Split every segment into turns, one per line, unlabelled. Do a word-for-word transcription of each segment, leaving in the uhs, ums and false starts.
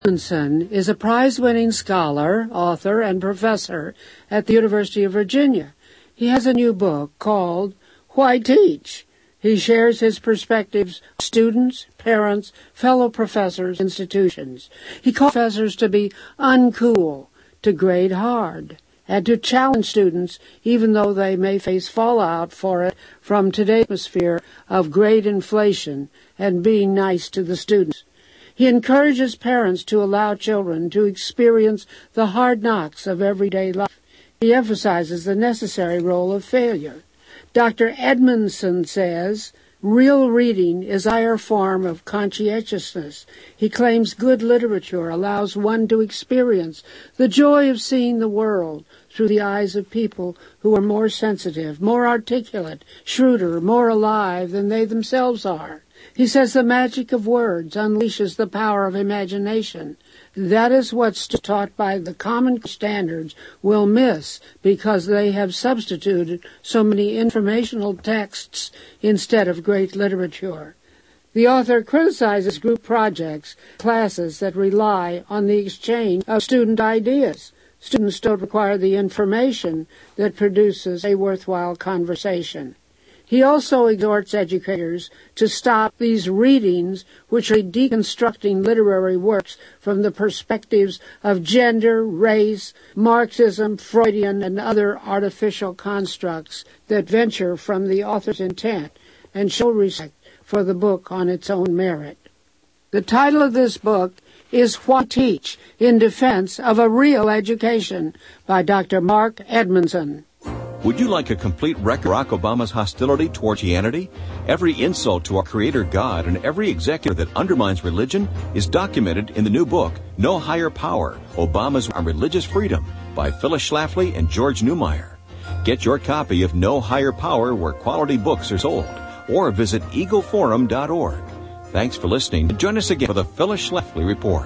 Edmondson is a prize-winning scholar, author, and professor at the University of Virginia. He has a new book called Why Teach? He shares his perspectives on students, parents, fellow professors, institutions. He calls professors to be uncool, to grade hard, and to challenge students even though they may face fallout for it from today's atmosphere of grade inflation and being nice to the students. He encourages parents to allow children to experience the hard knocks of everyday life. He emphasizes the necessary role of failure. Doctor Edmondson says, real reading is a higher form of conscientiousness. He claims good literature allows one to experience the joy of seeing the world through the eyes of people who are more sensitive, more articulate, shrewder, more alive than they themselves are. He says the magic of words unleashes the power of imagination. That is what's taught by the common standards will miss because they have substituted so many informational texts instead of great literature. The author criticizes group projects, classes that rely on the exchange of student ideas. Students don't require the information that produces a worthwhile conversation. He also exhorts educators to stop these readings which are deconstructing literary works from the perspectives of gender, race, Marxism, Freudian, and other artificial constructs that venture from the author's intent and show respect for the book on its own merit. The title of this book is Why Teach? In Defense of a Real Education by Doctor Mark Edmondson.
Would you like a complete record of Barack Obama's hostility toward Christianity? Every insult to our Creator God and every executive that undermines religion is documented in the new book, No Higher Power, Obama's on Religious Freedom by Phyllis Schlafly and George Newmeyer. Get your copy of No Higher Power where quality books are sold, or visit eagle forum dot org. Thanks for listening. Join us again for the Phyllis Schlafly Report.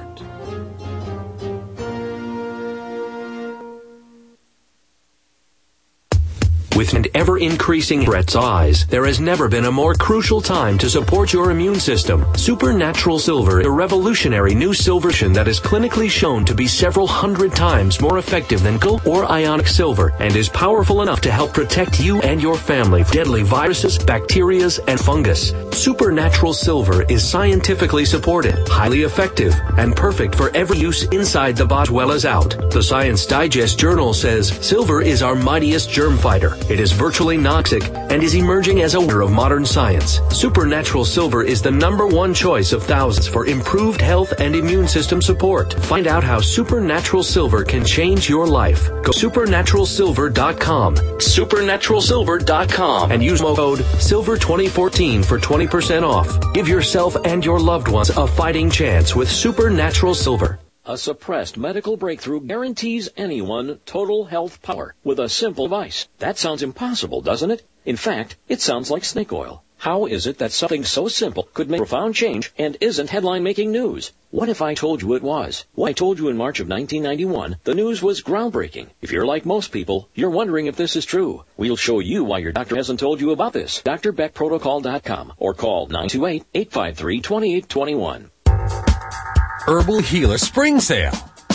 With an ever-increasing threat's eyes, there has never been a more crucial time to support your immune system. Supernatural Silver is a revolutionary new silver that is clinically shown to be several hundred times more effective than gold or ionic silver and is powerful enough to help protect you and your family from deadly viruses, bacteria, and fungus. Supernatural Silver is scientifically supported, highly effective, and perfect for every use inside the body as well as out. The Science Digest Journal says silver is our mightiest germ fighter. It is virtually non-toxic and is emerging as a wonder of modern science. Supernatural Silver is the number one choice of thousands for improved health and immune system support. Find out how Supernatural Silver can change your life. Go to supernatural silver dot com, supernatural silver dot com, and use code silver twenty fourteen for twenty percent off. Give yourself and your loved ones a fighting chance with Supernatural Silver.
A suppressed medical breakthrough guarantees anyone total health power with a simple device. That sounds impossible, doesn't it? In fact, it sounds like snake oil. How is it that something so simple could make profound change and isn't headline-making news? What if I told you it was? Well, I told you in March of nineteen ninety-one, the news was groundbreaking. If you're like most people, you're wondering if this is true. We'll show you why your doctor hasn't told you about this. D R beck protocol dot com or call nine two eight, eight five three, two eight two one.
Herbal Healer Spring Sale.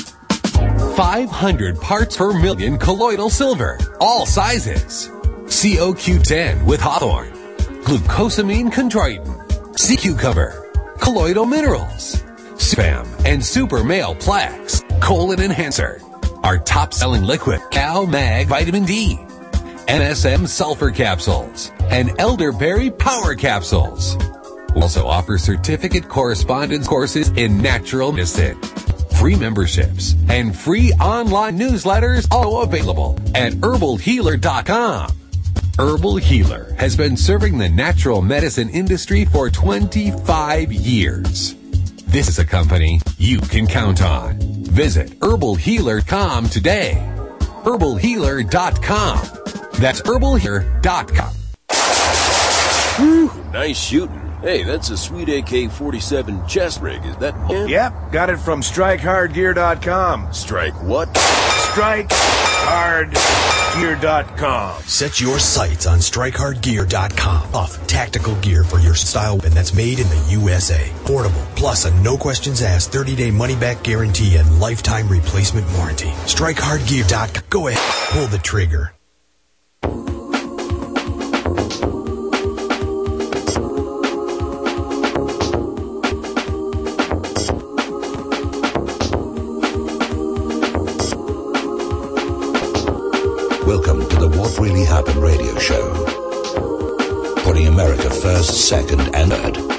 five hundred parts per million colloidal silver. All sizes. C O Q ten with Hawthorne. Glucosamine chondroitin. Sea cucumber. Colloidal minerals. Spam and super male plaques. Colon enhancer. Our top-selling liquid. Cal Mag Vitamin D. M S M sulfur capsules. And elderberry power capsules. We also offer certificate correspondence courses in natural medicine. Free memberships and free online newsletters all available at herbal healer dot com. Herbal Healer has been serving the natural medicine industry for twenty-five years. This is a company you can count on. Visit herbal healer dot com today. herbal healer dot com. That's herbal healer dot com.
Whew, nice shooting.
Hey, that's a sweet A K forty-seven chest rig. Is that mine?
Yep, got it from strike hard gear dot com.
Strike what?
strike hard gear dot com.
Set your sights on strike hard gear dot com. Off tactical gear for your style weapon that's made in the U S A. Portable, plus a no questions asked thirty-day money-back guarantee and lifetime replacement warranty. strike hard gear dot com. Go ahead, pull the trigger.
Welcome to the What Really Happened radio show. Putting America first, second, and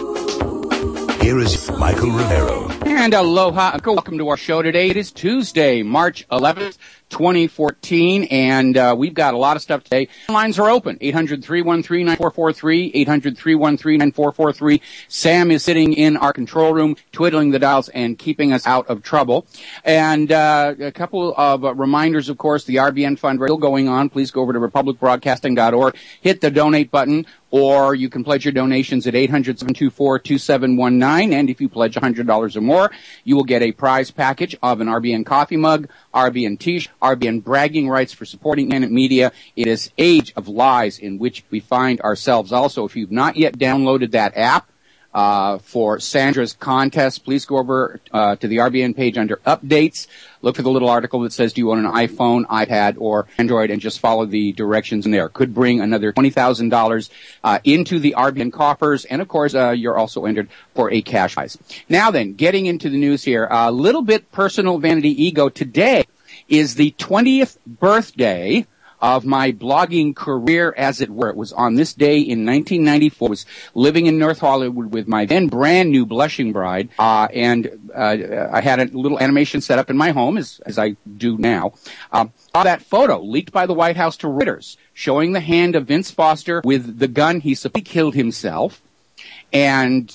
third. Here is Michael Rivero.
And aloha. Welcome to our show today. It is Tuesday, March eleventh, twenty fourteen, and uh, we've got a lot of stuff today. Lines are open. eight hundred, three one three, nine four four three, eight hundred, three one three, nine four four three. Sam is sitting in our control room, twiddling the dials and keeping us out of trouble. And uh, a couple of uh, reminders, of course, the R B N fundraiser still going on. Please go over to republic broadcasting dot org, hit the donate button, or you can pledge your donations at eight hundred, seven two four, two seven one nine. And if you pledge one hundred dollars or more, you will get a prize package of an R B N coffee mug, R B N t-shirt, R B N bragging rights for supporting independent media. It is Age of Lies in which we find ourselves. Also, if you've not yet downloaded that app uh for Sandra's contest, please go over uh to the R B N page under updates. Look for the little article that says, do you own an iPhone, iPad, or Android, and just follow the directions in there. Could bring another twenty thousand dollars uh into the R B N coffers, and of course, uh you're also entered for a cash prize. Now then, getting into the news here, a little bit personal vanity ego. Today is the twentieth birthday of my blogging career, as it were. It was on this day in nineteen ninety-four. I was living in North Hollywood with my then brand new blushing bride, uh, and uh, I had a little animation set up in my home, as, as I do now. Um, that photo leaked by the White House to Reuters, showing the hand of Vince Foster with the gun he supposedly killed himself. And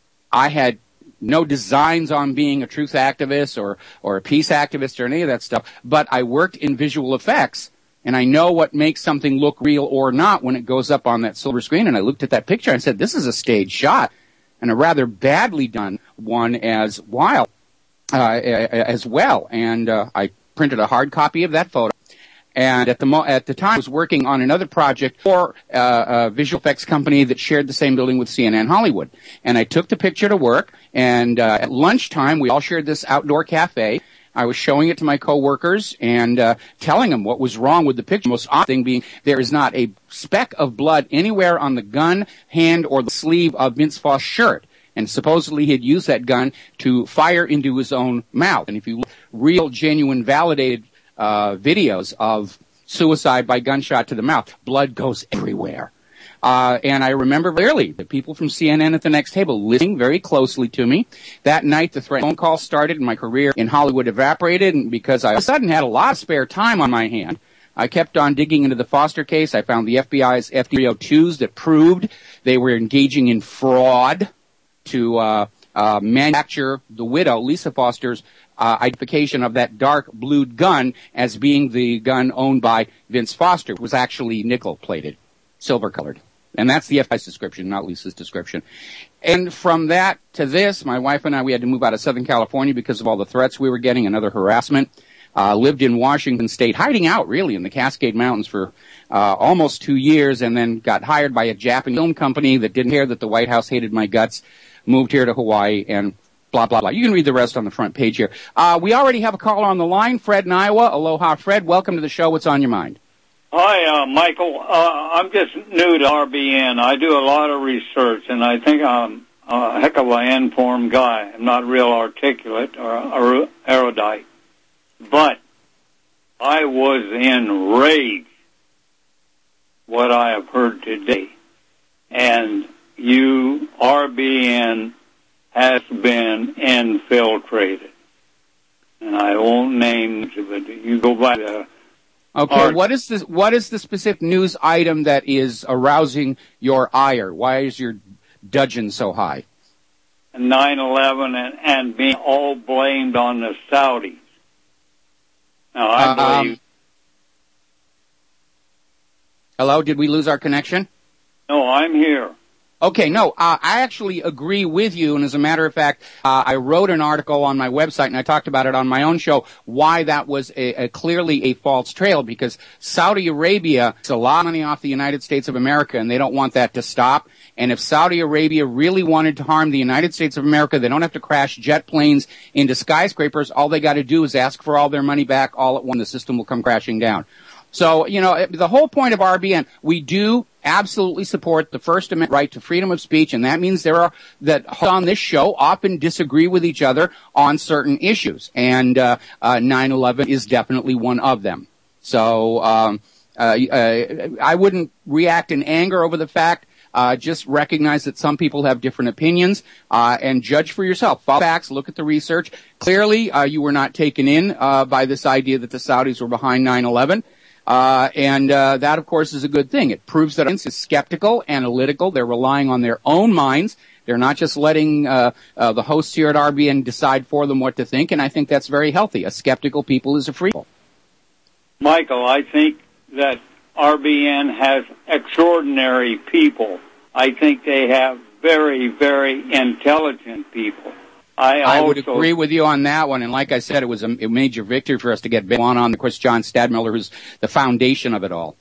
I had no designs on being a truth activist or, or a peace activist or any of that stuff, but I worked in visual effects. And I know what makes something look real or not when it goes up on that silver screen. And I looked at that picture and said, this is a staged shot, and a rather badly done one as well. Uh, as well. And uh, I printed a hard copy of that photo. And at the mo- at the time, I was working on another project for uh, a visual effects company that shared the same building with C N N Hollywood. And I took the picture to work. And uh, at lunchtime, we all shared this outdoor cafe. I was showing it to my coworkers and uh, telling them what was wrong with the picture. Most odd thing being there is not a speck of blood anywhere on the gun, hand, or the sleeve of Vince Foster's shirt. And supposedly he had used that gun to fire into his own mouth. And if you look at real, genuine, validated uh, videos of suicide by gunshot to the mouth, blood goes everywhere. Uh, and I remember clearly the people from C N N at the next table listening very closely to me. That night, the threat phone call started, and my career in Hollywood evaporated. And because I all of a sudden had a lot of spare time on my hand, I kept on digging into the Foster case. I found the F B I's F three oh twos that proved they were engaging in fraud to uh, uh, manufacture the widow, Lisa Foster's, uh, identification of that dark blued gun as being the gun owned by Vince Foster. It was actually nickel-plated, silver-colored. And that's the F B I's description, not Lisa's description. And from that to this, my wife and I, we had to move out of Southern California because of all the threats we were getting and other harassment. Uh, lived in Washington State, hiding out really in the Cascade Mountains for uh, almost two years, and then got hired by a Japanese film company that didn't care that the White House hated my guts, moved here to Hawaii, and blah, blah, blah. You can read the rest on the front page here. Uh, we already have a caller on the line, Fred in Iowa. Aloha, Fred. Welcome to the show. What's on your mind?
Hi, uh, Michael. Uh, I'm just new to R B N. I do a lot of research, and I think I'm a heck of an informed guy. I'm not real articulate or, or erudite. But I was enraged what I have heard today. And you, R B N, has been infiltrated. And I won't name it, but you go by the...
Okay, Art. what is the, what is the specific news item that is arousing your ire? Why is your dudgeon so high?
nine eleven and, and being all blamed on the Saudis. Now, I
um,
believe...
Hello, did we lose our connection?
No, I'm here.
Okay, no, uh, I actually agree with you, and as a matter of fact, uh, I wrote an article on my website, and I talked about it on my own show, why that was a, a clearly a false trail, because Saudi Arabia makes a lot of money off the United States of America, and they don't want that to stop. And if Saudi Arabia really wanted to harm the United States of America, they don't have to crash jet planes into skyscrapers. All they got to do is ask for all their money back all at once. The system will come crashing down. So, you know, the whole point of R B N, we do absolutely support the First Amendment right to freedom of speech, and that means there are, that on this show often disagree with each other on certain issues, and uh, uh nine eleven is definitely one of them. So, um uh, uh I wouldn't react in anger over the fact. Uh, just recognize that some people have different opinions, uh, and judge for yourself. Follow facts, look at the research. Clearly, uh, you were not taken in, uh, by this idea that the Saudis were behind nine eleven. Uh, and, uh, that of course is a good thing. It proves that the audience is skeptical, analytical. They're relying on their own minds. They're not just letting, uh, uh, the hosts here at R B N decide for them what to think, and I think that's very healthy. A skeptical people is a free people.
Michael, I think that R B N has extraordinary people. I think they have very, very intelligent people. I,
I
also,
would agree with you on that one, and like I said, it was a, a major victory for us to get Bill on on. Of course, John Stadmiller, who's the foundation of it all.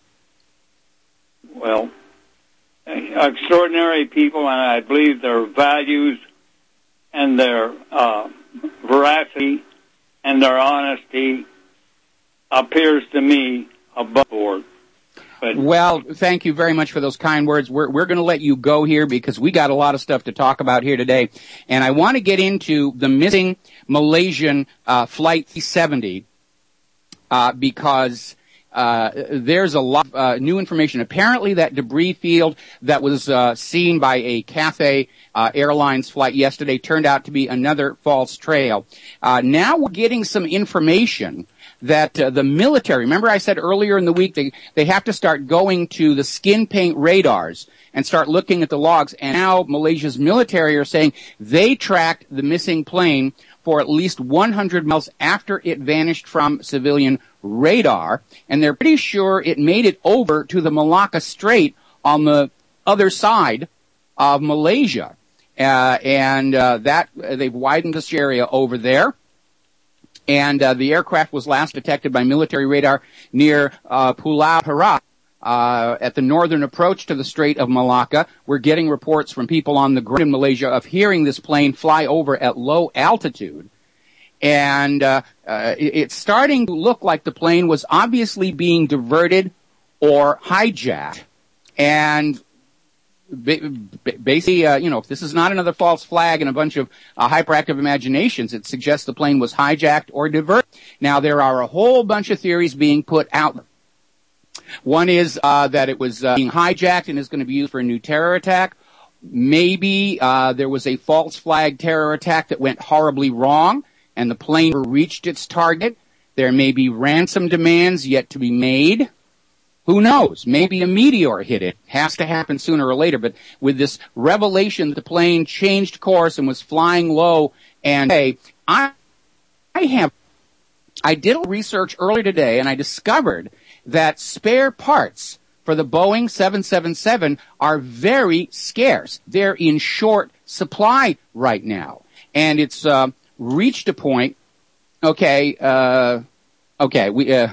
Well, extraordinary people, and I believe their values and their uh, veracity and their honesty appears to me above board. But
well, thank you very much for those kind words. We're, we're going to let you go here because we got a lot of stuff to talk about here today. And I want to get into the missing Malaysian uh, Flight three seventy uh, because uh, there's a lot of uh, new information. Apparently that debris field that was uh, seen by a Cathay uh, Airlines flight yesterday turned out to be another false trail. Uh, now we're getting some information that uh, the military, remember I said earlier in the week, they, they have to start going to the skin paint radars and start looking at the logs. And now Malaysia's military are saying they tracked the missing plane for at least one hundred miles after it vanished from civilian radar. And they're pretty sure it made it over to the Malacca Strait on the other side of Malaysia. Uh, and uh, that uh, they've widened this area over there. And uh, the aircraft was last detected by military radar near uh, Pulau Perak uh, at the northern approach to the Strait of Malacca. We're getting reports from people on the ground in Malaysia of hearing this plane fly over at low altitude. And uh, uh, it's starting to look like the plane was obviously being diverted or hijacked. And basically, uh, you know, if this is not another false flag and a bunch of uh, hyperactive imaginations, it suggests the plane was hijacked or diverted. Now, there are a whole bunch of theories being put out. One is uh, that it was uh, being hijacked and is going to be used for a new terror attack. Maybe uh, there was a false flag terror attack that went horribly wrong, and the plane reached its target. There may be ransom demands yet to be made. Who knows? Maybe a meteor hit it. Has to happen sooner or later. But with this revelation that the plane changed course and was flying low, and hey, I, I have, I did a research earlier today, and I discovered that spare parts for the Boeing seven seventy-seven are very scarce. They're in short supply right now, and it's uh, reached a point. Okay, uh, okay, we. Uh,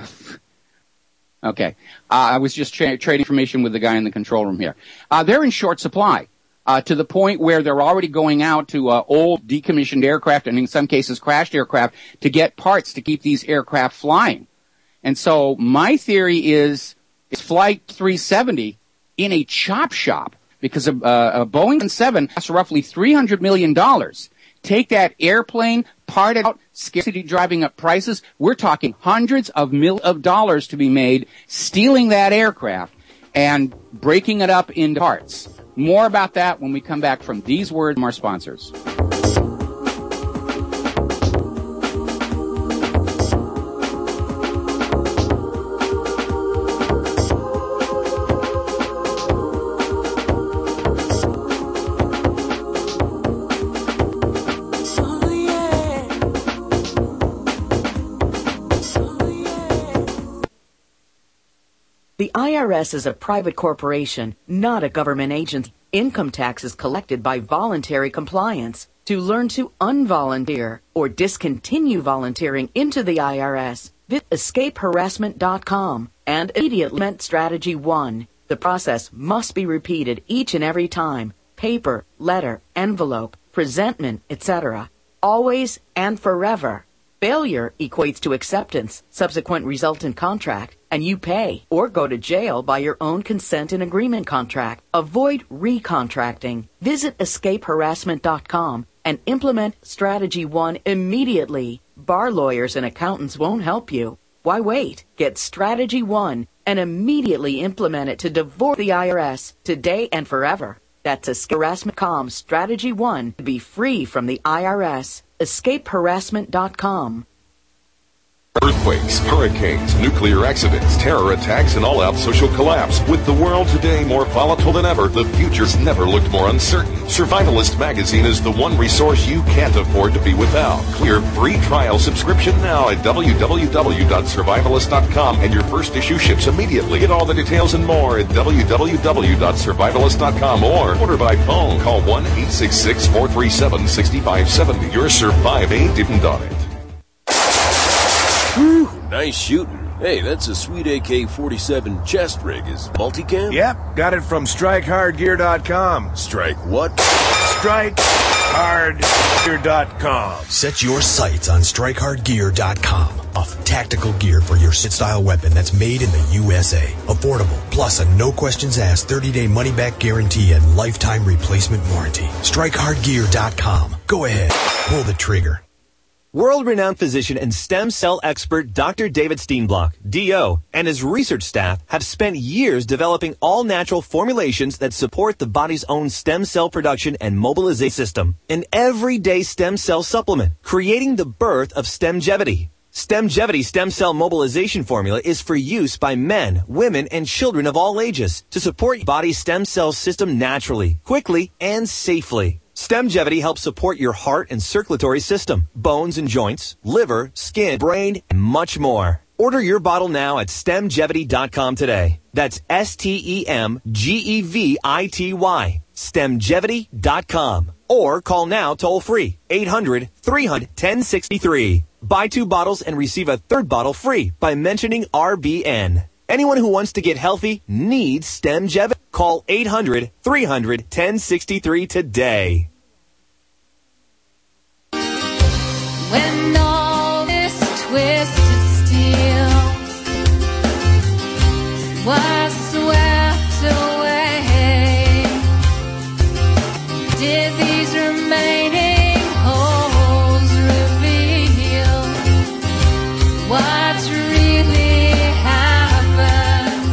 Okay. Uh, I was just tra- trading information with the guy in the control room here. Uh, they're in short supply, uh, to the point where they're already going out to, uh, old decommissioned aircraft and in some cases crashed aircraft to get parts to keep these aircraft flying. And so my theory is, is Flight three seventy in a chop shop because a, uh, a Boeing seven costs roughly three hundred million dollars. Take that airplane, part it out, scarcity driving up prices. We're talking hundreds of millions of dollars to be made, stealing that aircraft and breaking it up into parts. More about that when we come back from these words from our sponsors.
The I R S is a private corporation, not a government agency. Income tax is collected by voluntary compliance. To learn to unvolunteer or discontinue volunteering into the I R S, visit escape harassment dot com and immediately implement Strategy one. The process must be repeated each and every time. Paper, letter, envelope, presentment, et cetera. Always and forever. Failure equates to acceptance, subsequent resultant contract, and you pay or go to jail by your own consent and agreement contract. Avoid recontracting. Visit escape harassment dot com and implement Strategy one immediately. Bar lawyers and accountants won't help you. Why wait? Get Strategy one and immediately implement it to divorce the I R S today and forever. That's escape harassment dot com Strategy one to be free from the I R S. escape harassment dot com.
Earthquakes, hurricanes, nuclear accidents, terror attacks, and all-out social collapse. With the world today more volatile than ever, the future's never looked more uncertain. Survivalist magazine is the one resource you can't afford to be without. Clear free trial subscription now at w w w dot survivalist dot com, and your first issue ships immediately. Get all the details and more at w w w dot survivalist dot com or order by phone. Call one eight six six, four three seven, six five seven zero. Your Survive ain't didn't on it.
Whew, nice shooting. Hey, that's a sweet A K forty-seven chest rig. Is multicam?
Yep, got it from strike hard gear dot com.
Strike what?
strike hard gear dot com.
Set your sights on strike hard gear dot com. Off tactical gear for your sit-style weapon that's made in the U S A. Affordable, plus a no-questions-asked thirty-day money-back guarantee and lifetime replacement warranty. strike hard gear dot com. Go ahead, pull the trigger.
World-renowned physician and stem cell expert Doctor David Steenblock, D O, and his research staff have spent years developing all-natural formulations that support the body's own stem cell production and mobilization system. An everyday stem cell supplement, creating the birth of Stemgevity. Stemgevity stem cell mobilization formula is for use by men, women, and children of all ages to support your body's stem cell system naturally, quickly, and safely. Stemgevity helps support your heart and circulatory system, bones and joints, liver, skin, brain, and much more. Order your bottle now at stemgevity dot com today. That's S T E M G E V I T Y. stemgevity dot com. Or call now toll free, eight hundred, three hundred, ten sixty-three. Buy two bottles and receive a third bottle free by mentioning R B N. Anyone who wants to get healthy needs Stemgevity. Call eight hundred, three hundred, ten sixty-three today.
When all this twisted steel was swept away, did these remaining holes reveal what's really happened?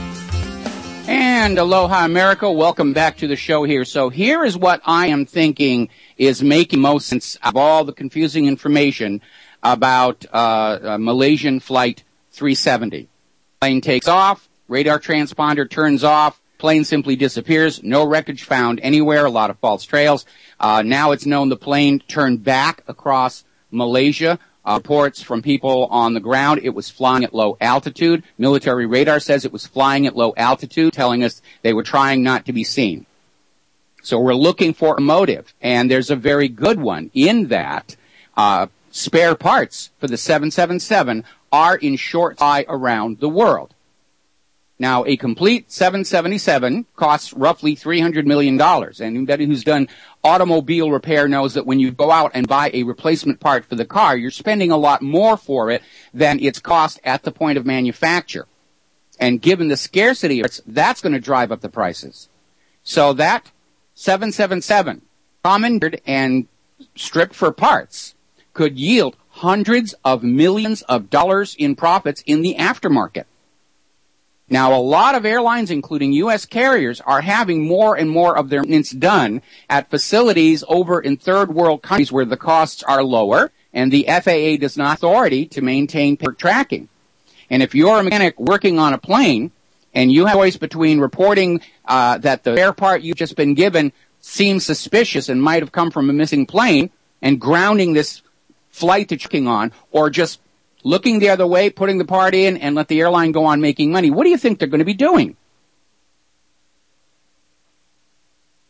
And aloha, America. Welcome back to the show here. So here is what I am thinking is making most sense of all the confusing information about uh, uh, Malaysian Flight three seventy. Plane takes off, radar transponder turns off, plane simply disappears, no wreckage found anywhere, a lot of false trails. Uh, now it's known the plane turned back across Malaysia. Uh, reports from people on the ground, it was flying at low altitude. Military radar says it was flying at low altitude, telling us they were trying not to be seen. So we're looking for a motive, and there's a very good one in that uh, spare parts for the seven seven seven are in short supply around the world. Now, a complete seven seventy-seven costs roughly three hundred million dollars. Anybody who's done automobile repair knows that when you go out and buy a replacement part for the car, you're spending a lot more for it than its cost at the point of manufacture. And given the scarcity of it, that's going to drive up the prices. So that seven seventy-seven, commandeered and stripped for parts, could yield hundreds of millions of dollars in profits in the aftermarket. Now, a lot of airlines, including U S carriers, are having more and more of their maintenance done at facilities over in third world countries where the costs are lower and the F A A does not have authority to maintain tracking. And if you're a mechanic working on a plane and you have a choice between reporting uh, that the spare part you've just been given seems suspicious and might have come from a missing plane and grounding this flight that you're working on, or just looking the other way, putting the part in, and let the airline go on making money, what do you think they're going to be doing?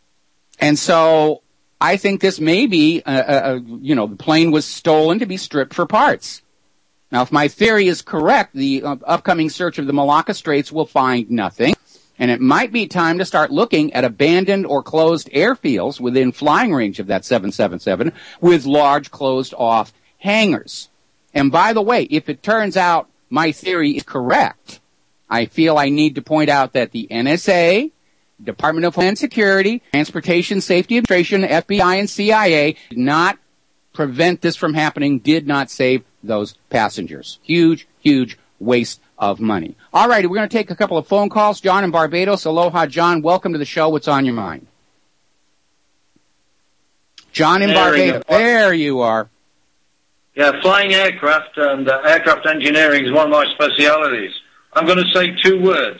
And so I think this may be, uh, uh, you know, the plane was stolen to be stripped for parts. Now, if my theory is correct, the uh, upcoming search of the Malacca Straits will find nothing, and it might be time to start looking at abandoned or closed airfields within flying range of that seven seventy-seven with large closed-off hangars. And by the way, if it turns out my theory is correct, I feel I need to point out that the N S A, Department of Homeland Security, Transportation Safety Administration, F B I, and C I A did not prevent this from happening, did not save those passengers. Huge, huge waste of money. All righty, we're going to take a couple of phone calls. John in Barbados. Aloha, John. Welcome to the show. What's on your mind? John in
there
Barbados. There you are.
Yeah, flying aircraft and uh, aircraft engineering is one of my specialities. I'm going to say two words.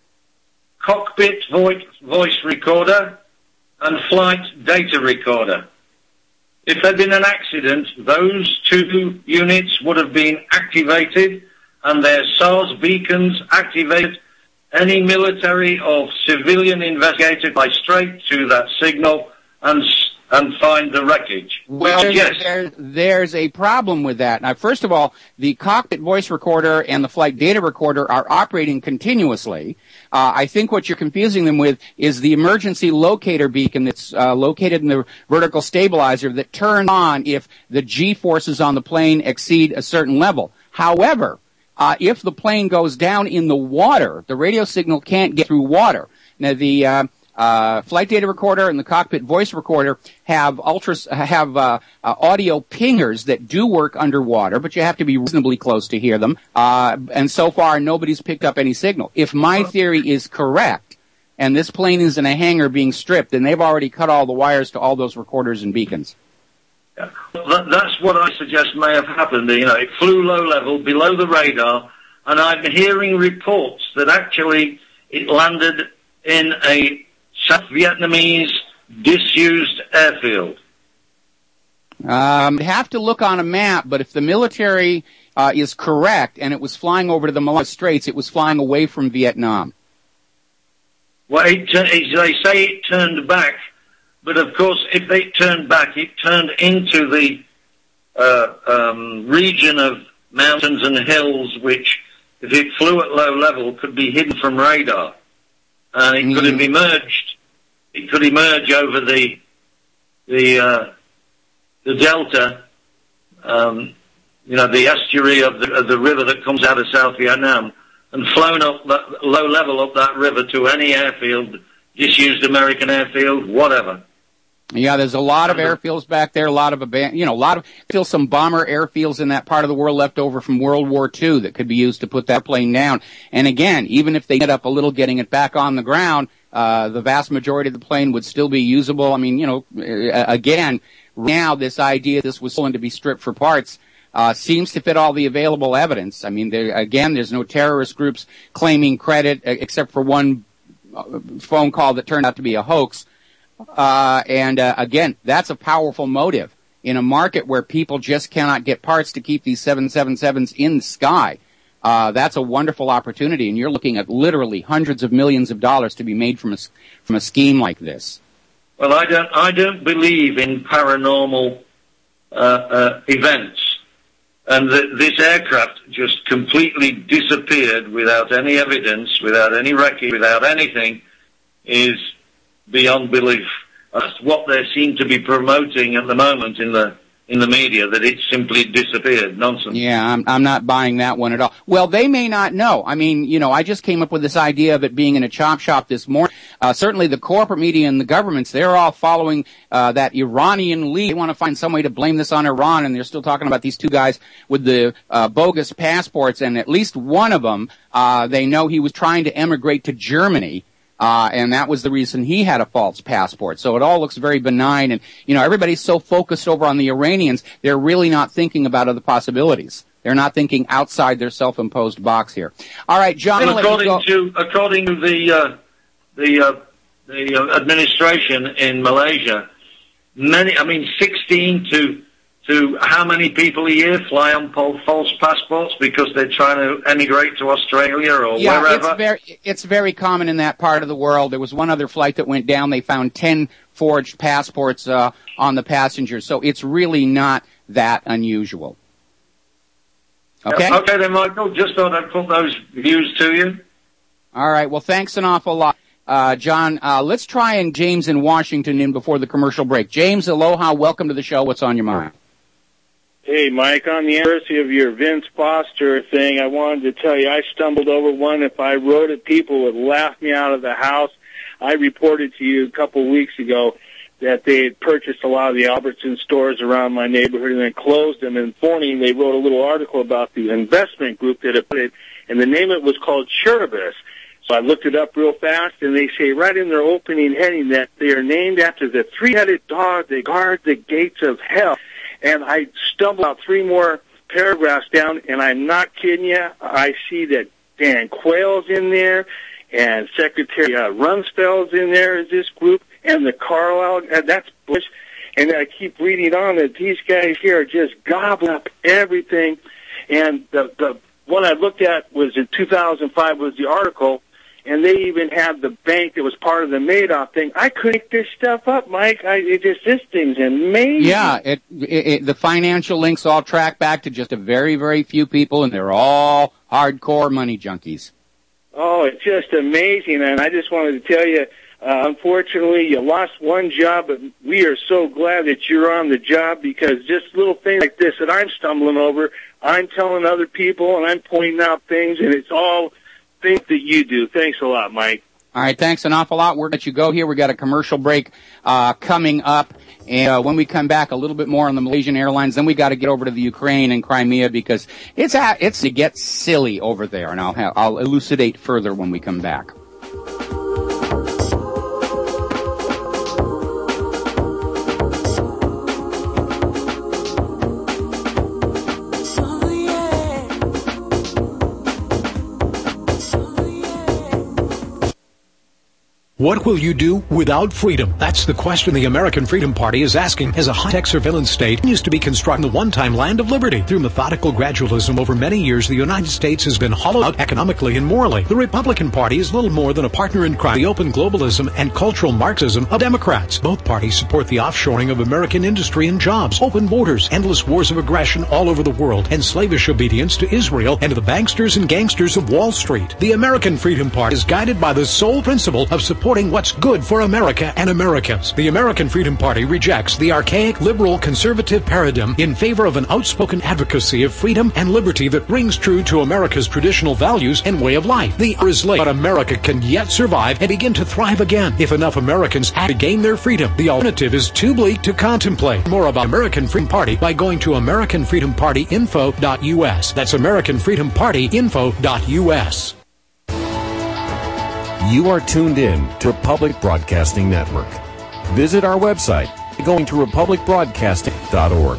Cockpit voice, voice recorder and flight data recorder. If there had been an accident, those two units would have been activated and their S A R S beacons activated. Any military or civilian investigator by straight to that signal and and find the wreckage.
Well, there's,
yes.
there, there's a problem with that. Now, first of all, the cockpit voice recorder and the flight data recorder are operating continuously. Uh, I think what you're confusing them with is the emergency locator beacon that's uh, located in the vertical stabilizer that turns on if the G-forces on the plane exceed a certain level. However, uh, if the plane goes down in the water, the radio signal can't get through water. Now, the uh, Uh, flight data recorder and the cockpit voice recorder have ultra have uh, uh, audio pingers that do work underwater, but you have to be reasonably close to hear them. Uh, and so far, nobody's picked up any signal. If my theory is correct, and this plane is in a hangar being stripped, then they've already cut all the wires to all those recorders and beacons.
Yeah. That, that's what I suggest may have happened. You know, it flew low level, below the radar, and I'm hearing reports that actually it landed in a South Vietnamese disused airfield.
Um, you have to look on a map, but if the military uh, is correct and it was flying over to the Malacca Straits, it was flying away from Vietnam.
Well, it, it, they say it turned back, but of course, if they turned back, it turned into the uh, um, region of mountains and hills, which, if it flew at low level, could be hidden from radar. And it mm-hmm. could have emerged. It could emerge over the the uh, the delta, um, you know, the estuary of the, of the river that comes out of South Vietnam, and flown up that low level up that river to any airfield, disused American airfield, whatever.
Yeah, there's a lot of airfields back there, a lot of, aban- you know, a lot of, still some bomber airfields in that part of the world left over from World War Two that could be used to put that plane down. And again, even if they get up a little getting it back on the ground, uh, the vast majority of the plane would still be usable. I mean, you know, again, now this idea this was stolen to be stripped for parts, uh, seems to fit all the available evidence. I mean, there, again, there's no terrorist groups claiming credit except for one phone call that turned out to be a hoax. Uh, and, uh, again, that's a powerful motive in a market where people just cannot get parts to keep these seven seventy-sevens in the sky. Uh, that's a wonderful opportunity, and you're looking at literally hundreds of millions of dollars to be made from a, from a scheme like this.
Well, I don't, I don't believe in paranormal, uh, uh, events. And the, this aircraft just completely disappeared without any evidence, without any wreckage, without anything, is beyond belief. That's what they seem to be promoting at the moment in the in the media, that it simply disappeared. Nonsense.
Yeah, I'm, I'm not buying that one at all. Well, they may not know. I mean, you know, I just came up with this idea of it being in a chop shop this morning. Uh, certainly the corporate media and the governments, they're all following uh, that Iranian lead. They want to find some way to blame this on Iran, and they're still talking about these two guys with the uh, bogus passports, and at least one of them, uh, they know he was trying to emigrate to Germany. Uh, and that was the reason he had a false passport. So it all looks very benign. And, you know, everybody's so focused over on the Iranians, they're really not thinking about other possibilities. They're not thinking outside their self-imposed box here. All right, John.
Well, according to, according to the, uh, the, uh, the uh, administration in Malaysia, many, I mean, sixteen to, to how many people a year fly on false passports because they're trying to emigrate to Australia or
yeah,
wherever?
It's very, it's very common in that part of the world. There was one other flight that went down. They found ten forged passports uh, on the passengers. So it's really not that unusual. Okay?
Okay then, Michael. Just thought I'd put those views to you.
All right. Well, thanks an awful lot. Uh, John, uh, let's try and James in Washington in before the commercial break. James, aloha. Welcome to the show. What's on your mind?
Hey, Mike, on the anniversary of your Vince Foster thing, I wanted to tell you I stumbled over one. If I wrote it, people would laugh me out of the house. I reported to you a couple of weeks ago that they had purchased a lot of the Albertson stores around my neighborhood and then closed them. And morning, they wrote a little article about the investment group that had put it, and the name of it was called Cherubus. So I looked it up real fast, and they say right in their opening heading that they are named after the three-headed dog that guards the gates of hell. And I stumbled out three more paragraphs down, and I'm not kidding you. I see that Dan Quayle's in there, and Secretary uh, Rumsfeld's in there as this group, and the Carlisle, uh, that's Bush. And I keep reading on that these guys here are just gobbling up everything. And the the one I looked at was in two thousand five was the article, and they even had the bank that was part of the Madoff thing. I couldn't make this stuff up, Mike. I, it just, this thing's amazing.
Yeah, it, it, it, the financial links all track back to just a very, very few people, and they're all hardcore money junkies.
Oh, it's just amazing, and I just wanted to tell you, uh, unfortunately, you lost one job, but we are so glad that you're on the job, because just little things like this that I'm stumbling over, I'm telling other people, and I'm pointing out things, and it's all things that you do. Thanks a lot, Mike.
All right, thanks an awful lot. We're going to let you go here. We've got a commercial break uh, coming up. And uh, when we come back, a little bit more on the Malaysian Airlines. Then we got to get over to the Ukraine and Crimea, because it's a, it's to get silly over there. And I'll have, I'll elucidate further when we come back.
What will you do without freedom? That's the question the American Freedom Party is asking as a high-tech surveillance state continues to be constructing the one-time land of liberty. Through methodical gradualism over many years, the United States has been hollowed out economically and morally. The Republican Party is little more than a partner in crime, the open globalism and cultural Marxism of Democrats. Both parties support the offshoring of American industry and jobs, open borders, endless wars of aggression all over the world, and slavish obedience to Israel and to the banksters and gangsters of Wall Street. The American Freedom Party is guided by the sole principle of supporting what's good for America and Americans. The American Freedom Party rejects the archaic liberal conservative paradigm in favor of an outspoken advocacy of freedom and liberty that rings true to America's traditional values and way of life. The hour is late, but America can yet survive and begin to thrive again if enough Americans act to gain their freedom. The alternative is too bleak to contemplate. More about American Freedom Party by going to American Freedom Party info dot U S. That's American Freedom Party info dot U S.
You are tuned in to Republic Broadcasting Network. Visit our website by going to republic broadcasting dot org.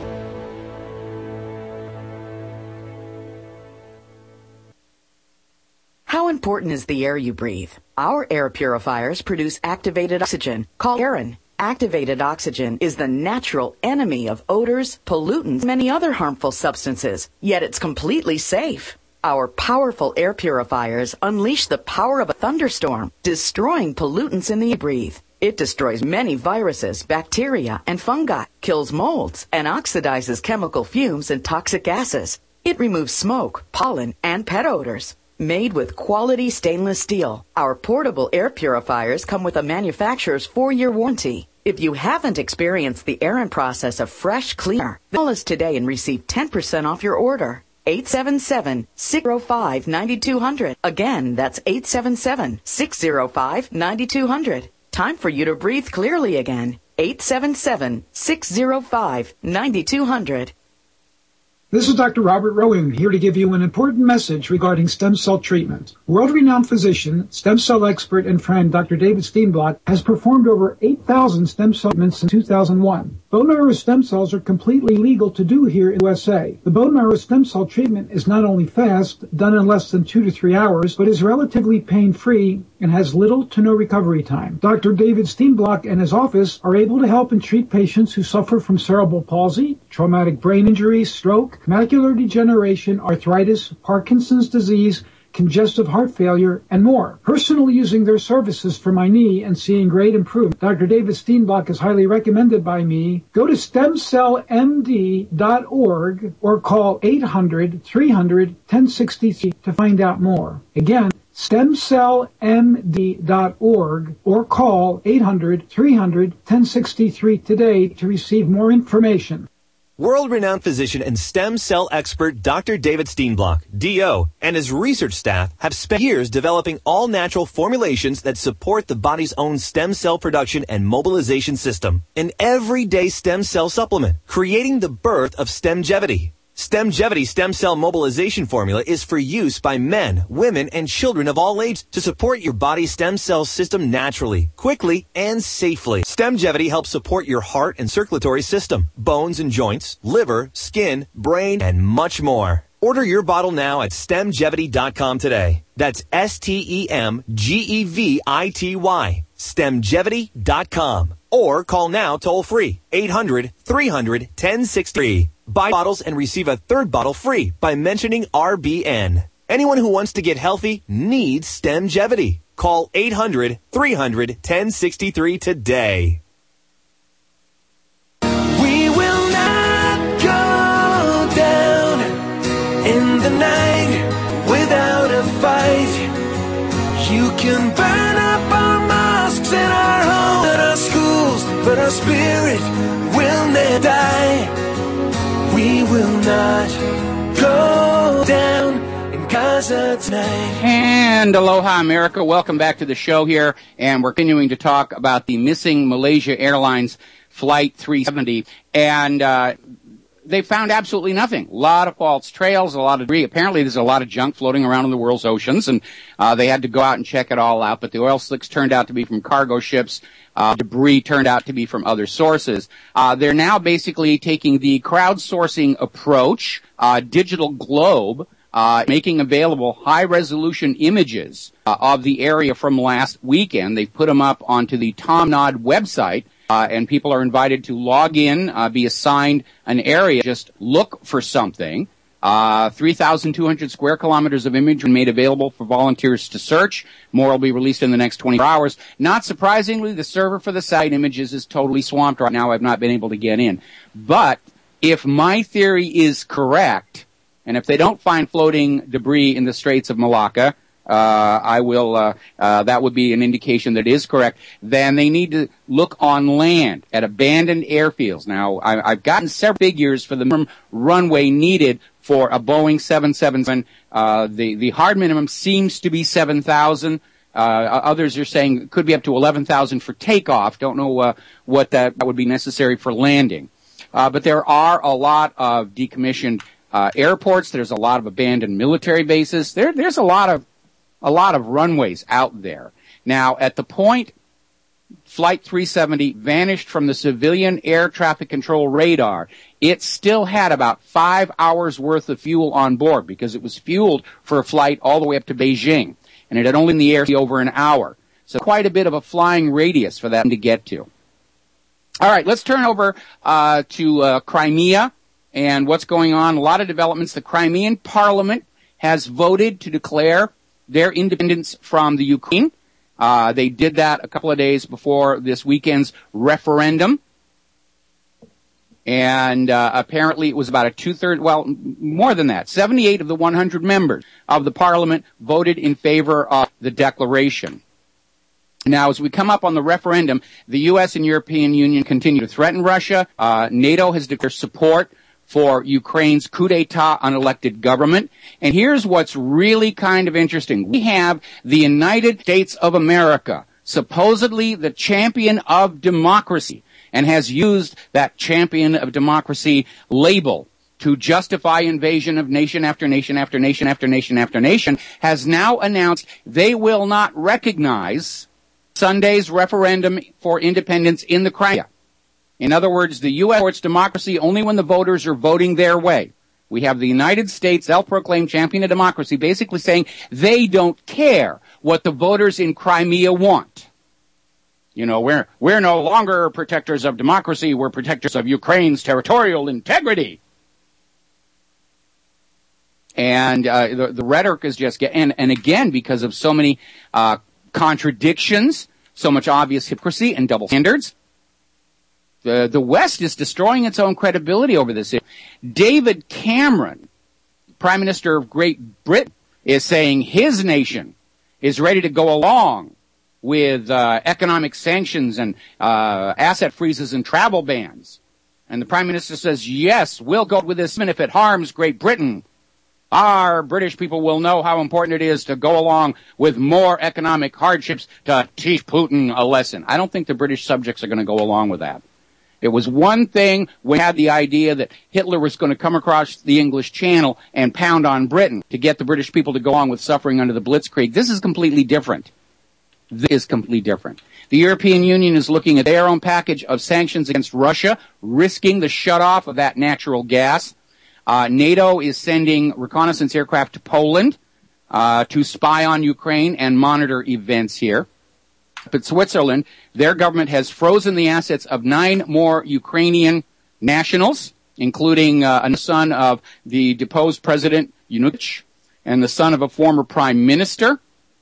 How important is the air you breathe? Our air purifiers produce activated oxygen, called Aerin. Activated oxygen is the natural enemy of odors, pollutants, and many other harmful substances, yet it's completely safe. Our powerful air purifiers unleash the power of a thunderstorm, destroying pollutants in the air you breathe. It destroys many viruses, bacteria, and fungi, kills molds, and oxidizes chemical fumes and toxic gases. It removes smoke, pollen, and pet odors. Made with quality stainless steel, our portable air purifiers come with a manufacturer's four-year warranty. If you haven't experienced the Aerin process of fresh, clean air, call us today and receive ten percent off your order. eight seven seven, six zero five, nine two zero zero. Again, that's eight seven seven, six zero five, nine two zero zero. Time for you to breathe clearly again. eight seven seven, six zero five, nine two zero zero.
This is Doctor Robert Rowan here to give you an important message regarding stem cell treatment. World-renowned physician, stem cell expert, and friend Doctor David Steenblock has performed over eight thousand stem cell treatments since two thousand one. Bone marrow stem cells are completely legal to do here in the U S A. The bone marrow stem cell treatment is not only fast, done in less than two to three hours, but is relatively pain-free and has little to no recovery time. Doctor David Steenblock and his office are able to help and treat patients who suffer from cerebral palsy, traumatic brain injury, stroke, macular degeneration, arthritis, Parkinson's disease, congestive heart failure, and more. Personally using their services for my knee and seeing great improvement, Doctor David Steenblock is highly recommended by me. Go to stem cell m d dot org or call eight hundred, three hundred, ten sixty-three to find out more. Again, stem cell m d dot org or call eight hundred, three hundred, ten sixty-three today to receive more information.
World-renowned physician and stem cell expert Doctor David Steenblock, D O, and his research staff have spent years developing all-natural formulations that support the body's own stem cell production and mobilization system. An everyday stem cell supplement, creating the birth of Stemgevity. Stemgevity stem cell mobilization formula is for use by men, women, and children of all ages to support your body's stem cell system naturally, quickly, and safely. Stemgevity helps support your heart and circulatory system, bones and joints, liver, skin, brain, and much more. Order your bottle now at stemgevity dot com today. That's S T E M G E V I T Y. stemgevity dot com. Or call now toll free, eight hundred, three hundred, ten sixty-three. Buy bottles and receive a third bottle free by mentioning R B N. Anyone who wants to get healthy needs Stemgevity. Call eight hundred, three hundred, ten sixty-three today.
We will not go down in the night without a fight. You can burn up our mosques and our homes and our schools, but our spirit will never die. We will not go down in Gaza tonight.
And aloha, America. Welcome back to the show here. And we're continuing to talk about the missing Malaysia Airlines Flight three seventy. And uh they found absolutely nothing. A lot of false trails, a lot of debris. Apparently there's a lot of junk floating around in the world's oceans, and uh they had to go out and check it all out. But the oil slicks turned out to be from cargo ships. Uh, debris turned out to be from other sources. Uh, they're now basically taking the crowdsourcing approach, uh, Digital Globe, uh, making available high-resolution images uh, of the area from last weekend. They've put them up onto the Tom Nod website, uh, and people are invited to log in, uh, be assigned an area, just look for something. Uh, three thousand two hundred square kilometers of imagery made available for volunteers to search. More will be released in the next twenty-four hours. Not surprisingly, the server for the site images is totally swamped right now. I've not been able to get in. But if my theory is correct, and if they don't find floating debris in the Straits of Malacca, uh, I will, uh, uh, that would be an indication that it is correct, then they need to look on land at abandoned airfields. Now, I, I've gotten several figures for the minimum runway needed for a Boeing seven seventy-seven. Uh, the, the hard minimum seems to be seven thousand. Uh, others are saying it could be up to eleven thousand for takeoff. Don't know, uh, what that, that would be necessary for landing. Uh, but there are a lot of decommissioned, uh, airports. There's a lot of abandoned military bases. There, there's a lot of, a lot of runways out there. Now, at the point Flight three seventy vanished from the civilian air traffic control radar, it still had about five hours worth of fuel on board because it was fueled for a flight all the way up to Beijing. And it had only been in the air for over an hour. So quite a bit of a flying radius for that to get to. All right, let's turn over uh, to uh, Crimea and what's going on. A lot of developments. The Crimean parliament has voted to declare their independence from the Ukraine. Uh, they did that a couple of days before this weekend's referendum. And uh, apparently it was about a two-thirds, well, more than that. seventy-eight of the one hundred members of the parliament voted in favor of the declaration. Now, as we come up on the referendum, the U S and European Union continue to threaten Russia. Uh, NATO has declared support for Ukraine's coup d'etat unelected government. And here's what's really kind of interesting. We have the United States of America, supposedly the champion of democracy, and has used that champion of democracy label to justify invasion of nation after nation after nation after nation after nation, has now announced they will not recognize Sunday's referendum for independence in the Crimea. In other words, the U S supports democracy only when the voters are voting their way. We have the United States, self-proclaimed champion of democracy, basically saying they don't care what the voters in Crimea want. You know, we're, we're no longer protectors of democracy, we're protectors of Ukraine's territorial integrity. And uh, the, the rhetoric is just get, and, and again, because of so many uh, contradictions, so much obvious hypocrisy and double standards, the the West is destroying its own credibility over this issue. David Cameron, Prime Minister of Great Britain, is saying his nation is ready to go along with uh, economic sanctions and uh, asset freezes and travel bans. And the Prime Minister says, yes, we'll go with this, and if it harms Great Britain, our British people will know how important it is to go along with more economic hardships to teach Putin a lesson. I don't think the British subjects are going to go along with that. It was one thing when we had the idea that Hitler was going to come across the English Channel and pound on Britain to get the British people to go on with suffering under the Blitzkrieg. This is completely different. This is completely different. The European Union is looking at their own package of sanctions against Russia, risking the shutoff of that natural gas. Uh, NATO is sending reconnaissance aircraft to Poland uh, to spy on Ukraine and monitor events here. But Switzerland, their government has frozen the assets of nine more Ukrainian nationals, including uh, a son of the deposed President Yanukovych and the son of a former prime minister.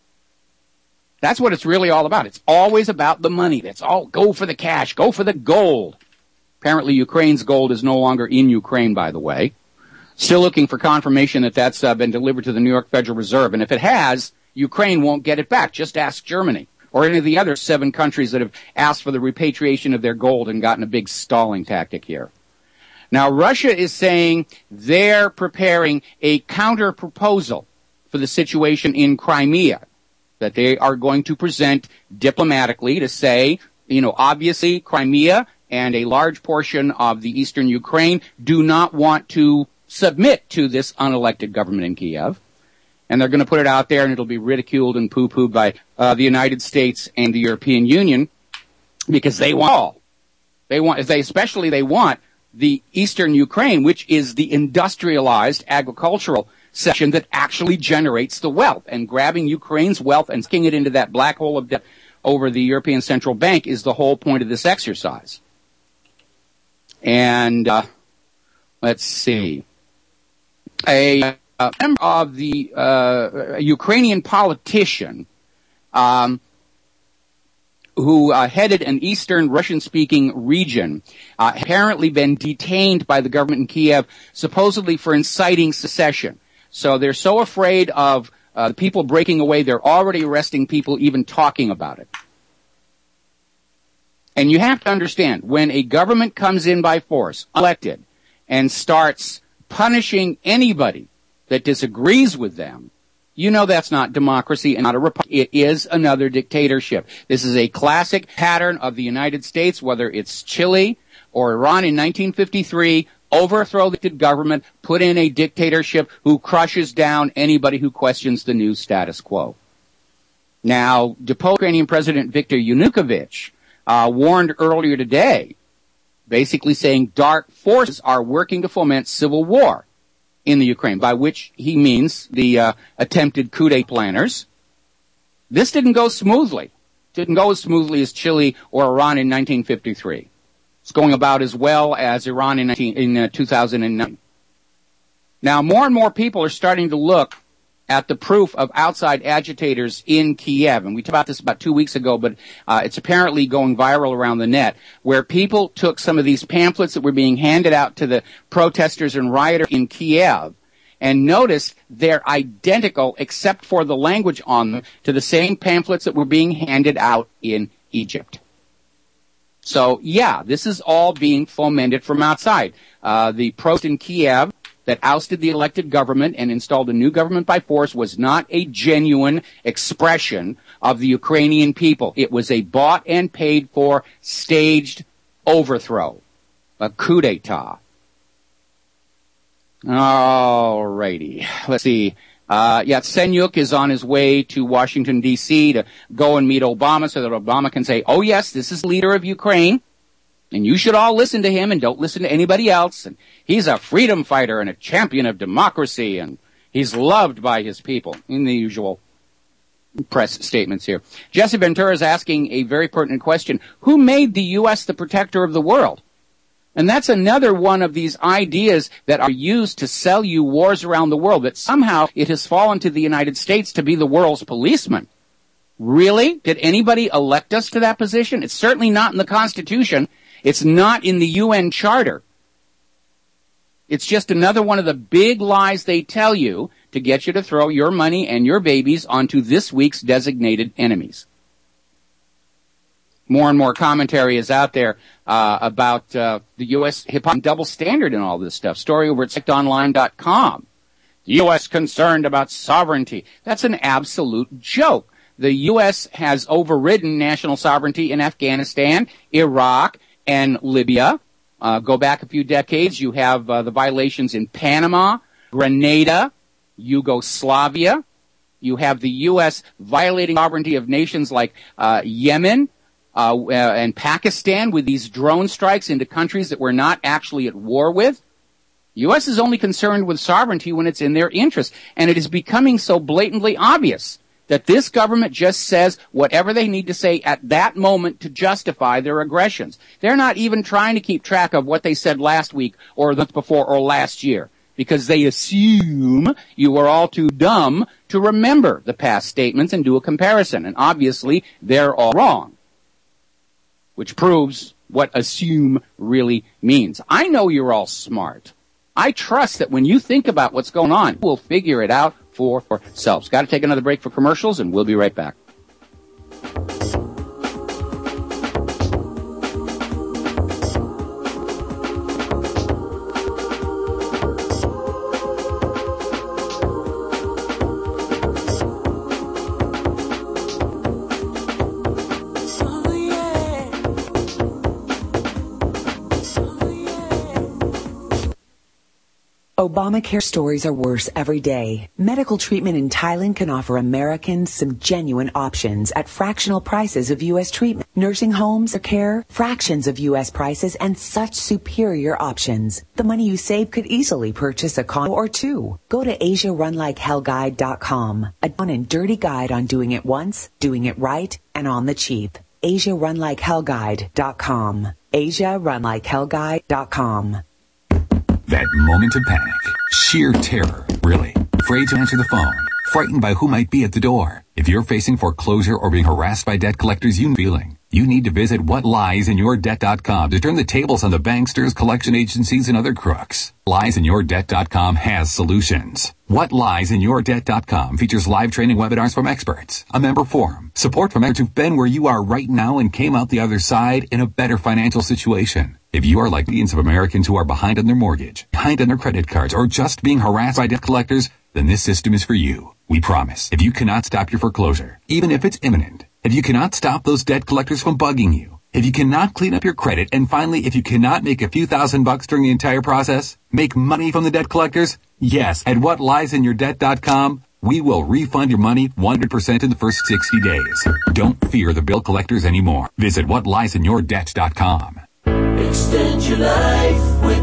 That's what it's really all about. It's always about the money. That's all. Go for the cash. Go for the gold. Apparently Ukraine's gold is no longer in Ukraine, by the way. Still looking for confirmation that that's uh, been delivered to the New York Federal Reserve. And if it has, Ukraine won't get it back. Just ask Germany or any of the other seven countries that have asked for the repatriation of their gold and gotten a big stalling tactic here. Now, Russia is saying they're preparing a counter-proposal for the situation in Crimea that they are going to present diplomatically to say, you know, obviously Crimea and a large portion of the eastern Ukraine do not want to submit to this unelected government in Kiev. And they're going to put it out there, and it'll be ridiculed and poo-pooed by uh, the United States and the European Union because they want all. They want, they especially they want the eastern Ukraine, which is the industrialized agricultural section that actually generates the wealth. And grabbing Ukraine's wealth and sticking it into that black hole of debt over the European Central Bank is the whole point of this exercise. And uh, let's see. A uh, member of the uh, Ukrainian politician um, who uh, headed an eastern Russian-speaking region uh, apparently been detained by the government in Kiev, supposedly for inciting secession. So they're so afraid of uh, the people breaking away, they're already arresting people even talking about it. And you have to understand, when a government comes in by force, elected, and starts punishing anybody that disagrees with them, you know that's not democracy and not a republic. It is another dictatorship. This is a classic pattern of the United States, whether it's Chile or Iran in nineteen fifty-three, overthrow the government, put in a dictatorship who crushes down anybody who questions the new status quo. Now, deposed Ukrainian President Viktor Yanukovych uh, warned earlier today, basically saying dark forces are working to foment civil war in the Ukraine, by which he means the uh, attempted coup d'etat planners. This didn't go smoothly. Didn't go as smoothly as Chile or Iran in nineteen fifty-three. It's going about as well as Iran in, in uh, two thousand nine. Now, more and more people are starting to look at the proof of outside agitators in Kiev. And we talked about this about two weeks ago, but uh, it's apparently going viral around the net, where people took some of these pamphlets that were being handed out to the protesters and rioters in Kiev and noticed they're identical, except for the language on them, to the same pamphlets that were being handed out in Egypt. So, yeah, this is all being fomented from outside. Uh, the protest in Kiev that ousted the elected government and installed a new government by force was not a genuine expression of the Ukrainian people. It was a bought and paid for staged overthrow, a coup d'etat. All righty. Let's see. Uh, Yatsenyuk is on his way to Washington, D C to go and meet Obama so that Obama can say, oh, yes, this is the leader of Ukraine, and you should all listen to him and don't listen to anybody else. And he's a freedom fighter and a champion of democracy, and he's loved by his people, in the usual press statements here. Jesse Ventura is asking a very pertinent question. Who made the U S the protector of the world? And that's another one of these ideas that are used to sell you wars around the world, that somehow it has fallen to the United States to be the world's policeman. Really? Did anybody elect us to that position? It's certainly not in the Constitution. It's not in the U N Charter. It's just another one of the big lies they tell you to get you to throw your money and your babies onto this week's designated enemies. More and more commentary is out there uh, about uh, the U S hip-hop double standard and all this stuff. Story over at sect online dot com. The U S concerned about sovereignty. That's an absolute joke. The U S has overridden national sovereignty in Afghanistan, Iraq, and Libya. Uh, go back a few decades, you have uh, the violations in Panama, Grenada, Yugoslavia. You have the U S violating sovereignty of nations like uh, Yemen, Uh, uh, and Pakistan with these drone strikes into countries that we're not actually at war with. U S is only concerned with sovereignty when it's in their interest. And it is becoming so blatantly obvious that this government just says whatever they need to say at that moment to justify their aggressions. They're not even trying to keep track of what they said last week or the before or last year, because they assume you are all too dumb to remember the past statements and do a comparison. And obviously, they're all wrong. Which proves what assume really means. I know you're all smart. I trust that when you think about what's going on, we'll figure it out for ourselves. Got to take another break for commercials, and we'll be right back.
Obamacare stories are worse every day. Medical treatment in Thailand can offer Americans some genuine options at fractional prices of U S treatment. Nursing homes or care, fractions of U S prices, and such superior options. The money you save could easily purchase a condo or two. Go to asia run like hell guide dot com, a down and dirty guide on doing it once, doing it right, and on the cheap. asia run like hell guide dot com. asia run like hell guide dot com.
That moment of panic, sheer terror, really. Afraid to answer the phone, frightened by who might be at the door. If you're facing foreclosure or being harassed by debt collectors, you feeling. You need to visit what lies in your debt dot com to turn the tables on the banksters, collection agencies, and other crooks. lies in your debt dot com has solutions. What Lies In Your Debt dot com features live training webinars from experts, a member forum, support from experts who've been where you are right now and came out the other side in a better financial situation. If you are like millions of Americans who are behind on their mortgage, behind on their credit cards, or just being harassed by debt collectors, then this system is for you. We promise. If you cannot stop your foreclosure, even if it's imminent, if you cannot stop those debt collectors from bugging you, if you cannot clean up your credit, and finally, if you cannot make a few thousand bucks during the entire process, make money from the debt collectors, yes, at what lies in your debt dot com, we will refund your money one hundred percent in the first sixty days. Don't fear the bill collectors anymore. Visit what lies in your debt dot com.
Extend your life with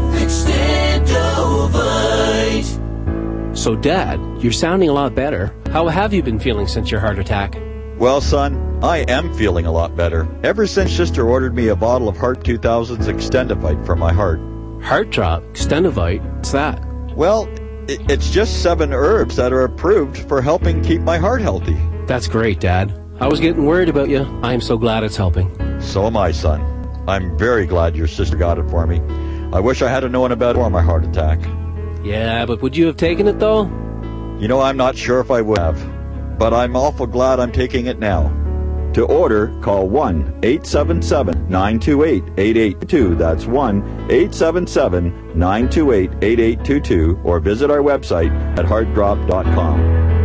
Extendovite.
So, Dad, you're sounding a lot better. How have you been feeling since your heart attack?
Well, son, I am feeling a lot better. Ever since Sister ordered me a bottle of Heart two thousands Extendovite for my heart.
Heart Drop? Extendovite? What's that?
Well, it, it's just seven herbs that are approved for helping keep my heart healthy.
That's great, Dad. I was getting worried about you. I am so glad it's helping.
So am I, son. I'm very glad your sister got it for me. I wish I had known about it before my heart attack.
Yeah, but would you have taken it, though?
You know, I'm not sure if I would have. But I'm awful glad I'm taking it now. To order, call one eight seven seven, nine two eight, eight eight two two. That's one eight seven seven, nine two eight, eight eight two two. Or visit our website at heart drop dot com.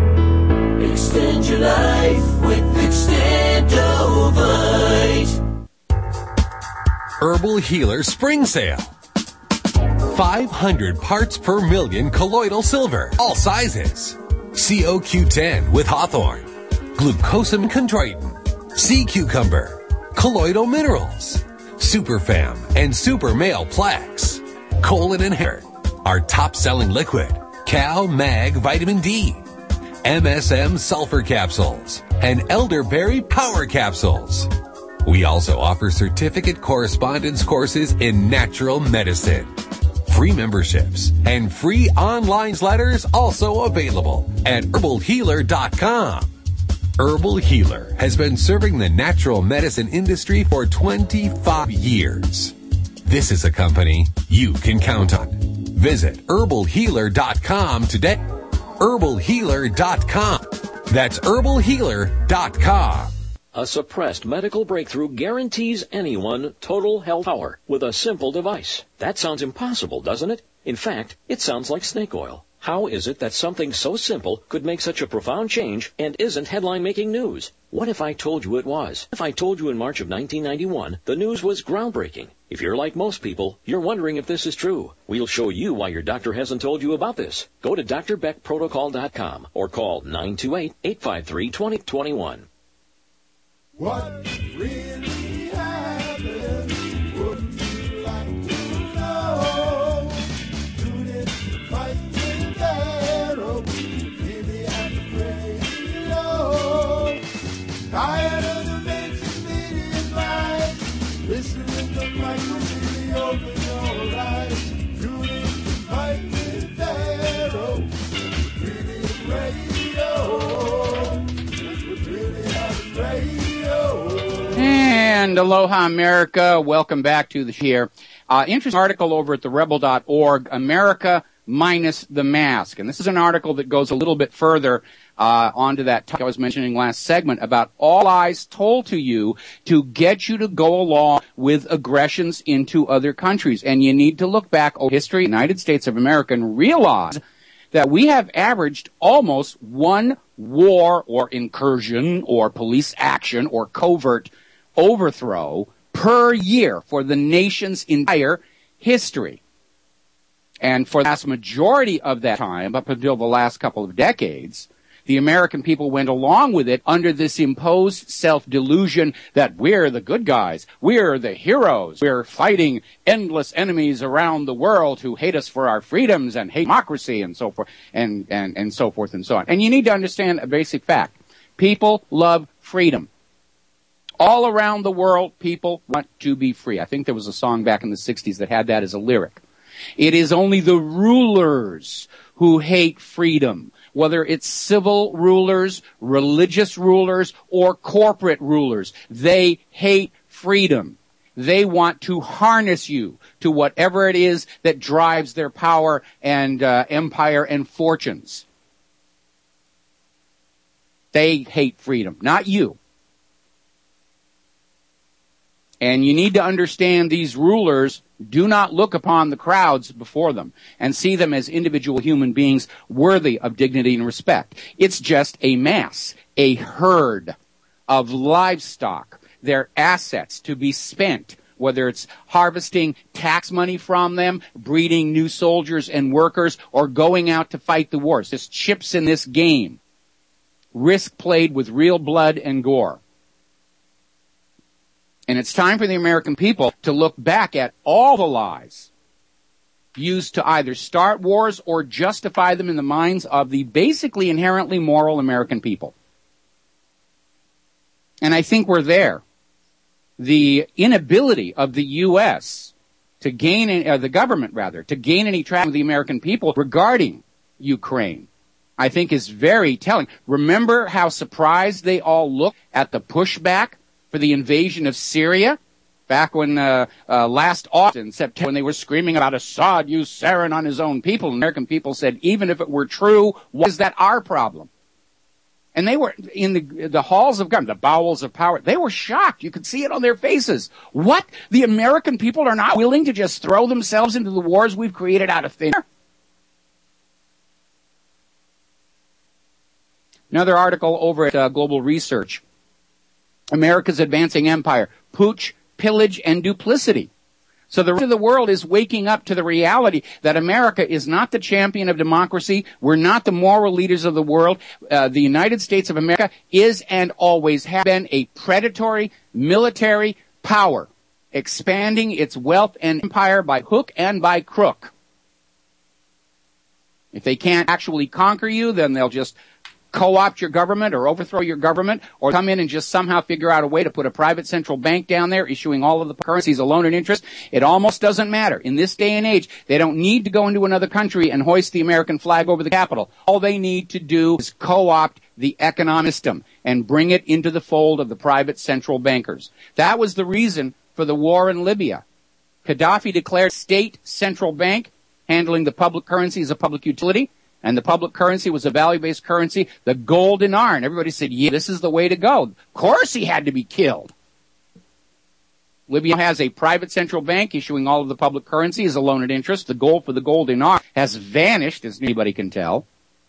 Extend your life with Extendovite.
Herbal Healer Spring Sale. five hundred parts per million colloidal silver, all sizes. C O Q ten with Hawthorne, glucosamine chondroitin, sea cucumber, colloidal minerals, superfam and super male plaques, colon and hair, our top-selling liquid, Cal Mag Vitamin D, M S M sulfur capsules, and elderberry power capsules. We also offer certificate correspondence courses in natural medicine. Free memberships and free online letters also available at herbal healer dot com. Herbal Healer has been serving the natural medicine industry for twenty-five years. This is a company you can count on. Visit herbal healer dot com today. herbal healer dot com. That's herbal healer dot com.
A suppressed medical breakthrough guarantees anyone total health power with a simple device. That sounds impossible, doesn't it? In fact, it sounds like snake oil. How is it that something so simple could make such a profound change and isn't headline-making news? What if I told you it was? If I told you in March of nineteen ninety-one, the news was groundbreaking. If you're like most people, you're wondering if this is true. We'll show you why your doctor hasn't told you about this. Go to D R Beck Protocol dot com or call nine two eight, eight five three, two zero two one.
What really happened? Wouldn't you like to know? Tune in to Fight with Arrow. Really have to radio. Tired of the mainstream lies. Listening to Michael really open your eyes. Tune in to Fight with Arrow. Really radio. That's what really happens radio.
And aloha, America. Welcome back to the here. Uh, interesting article over at the rebel dot org, America minus the mask. And this is an article that goes a little bit further uh, onto that topic I was mentioning last segment about all lies told to you to get you to go along with aggressions into other countries. And you need to look back over history of the United States of America and realize that we have averaged almost one war or incursion or police action or covert overthrow per year for the nation's entire history. And for the vast majority of that time, up until the last couple of decades, the American people went along with it under this imposed self-delusion that we're the good guys, we're the heroes, we're fighting endless enemies around the world who hate us for our freedoms and hate democracy and so forth, and, and, and so forth and so on. And you need to understand a basic fact. People love freedom. All around the world, people want to be free. I think there was a song back in the sixties that had that as a lyric. It is only the rulers who hate freedom, whether it's civil rulers, religious rulers, or corporate rulers. They hate freedom. They want to harness you to whatever it is that drives their power and uh, empire and fortunes. They hate freedom, not you. And you need to understand these rulers do not look upon the crowds before them and see them as individual human beings worthy of dignity and respect. It's just a mass, a herd of livestock, their assets to be spent, whether it's harvesting tax money from them, breeding new soldiers and workers, or going out to fight the wars. There's chips in this game. Risk played with real blood and gore. And it's time for the American people to look back at all the lies used to either start wars or justify them in the minds of the basically inherently moral American people. And I think we're there. The inability of the U S to gain, uh, the government rather, to gain any traction with the American people regarding Ukraine, I think is very telling. Remember how surprised they all looked at the pushback for the invasion of Syria back when uh, uh, last autumn, September, when they were screaming about Assad used sarin on his own people. And American people said, even if it were true, why is that our problem? And they were in the, the halls of government, the bowels of power. They were shocked. You could see it on their faces. What? The American people are not willing to just throw themselves into the wars we've created out of thin air? Another article over at uh, Global Research. America's advancing empire, pooch, pillage, and duplicity. So the rest of the world is waking up to the reality that America is not the champion of democracy. We're not the moral leaders of the world. Uh, the United States of America is and always has been a predatory military power, expanding its wealth and empire by hook and by crook. If they can't actually conquer you, then they'll just co-opt your government or overthrow your government or come in and just somehow figure out a way to put a private central bank down there issuing all of the currencies alone and interest, it almost doesn't matter. In this day and age, they don't need to go into another country and hoist the American flag over the Capitol. All they need to do is co-opt the economic system and bring it into the fold of the private central bankers. That was the reason for the war in Libya. Gaddafi declared state central bank handling the public currency as a public utility. And the public currency was a value-based currency, the gold dinar. And everybody said, yeah, this is the way to go. Of course he had to be killed. Libya has a private central bank issuing all of the public currency as a loan at interest. The gold for the gold dinar has vanished, as anybody can tell.